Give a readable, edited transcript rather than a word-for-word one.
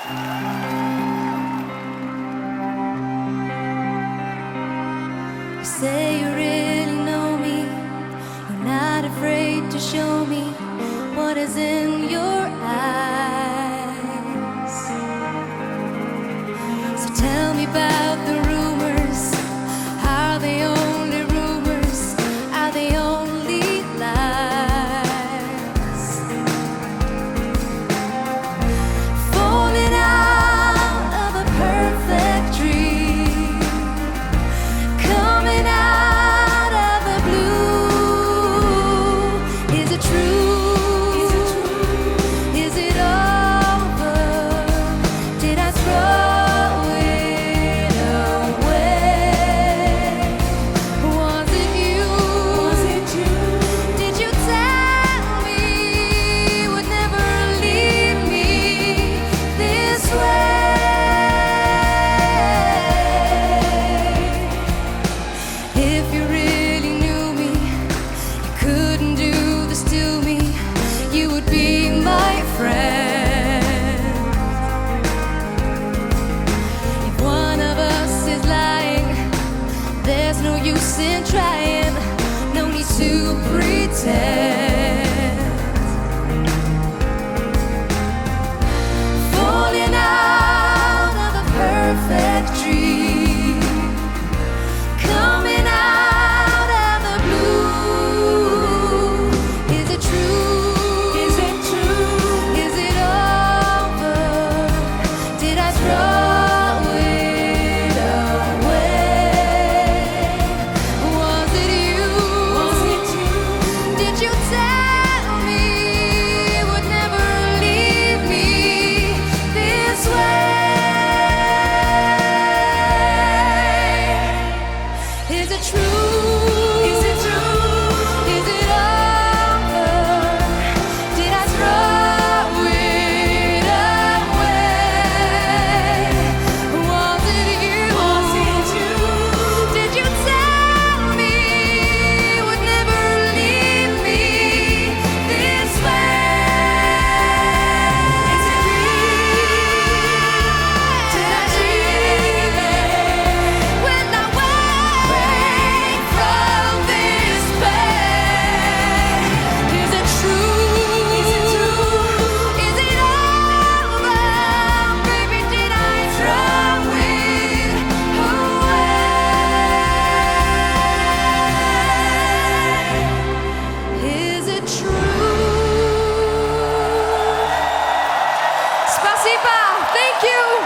You say you really know me. You're not afraid to show me what is in your eyes. So tell me about the rumors. Are they only rumors? Are they only lies? Falling out of a perfect dream, coming out of the blue. Is it true? Is it over? Did I throw it away? Was it you? Did you tell me you would never leave me this way? If you really knew me, you couldn't do this to me. You would be my friend. If one of us is lying, there's no use in trying. No need to pretend. Falling out of a perfect dream, coming out of the blue. Is it true? Is it over? Did I throw it away? Was it you? Did you tell me you would never leave me this way? Is it true? Is it over? Did I throw it away? Was it you? Did you tell me you would never leave me this way? Is it real? Did I dream it when I wake from this bed? Is it true? Is it over? Baby, did I throw it away? Is it true? Спасибо. Thank you.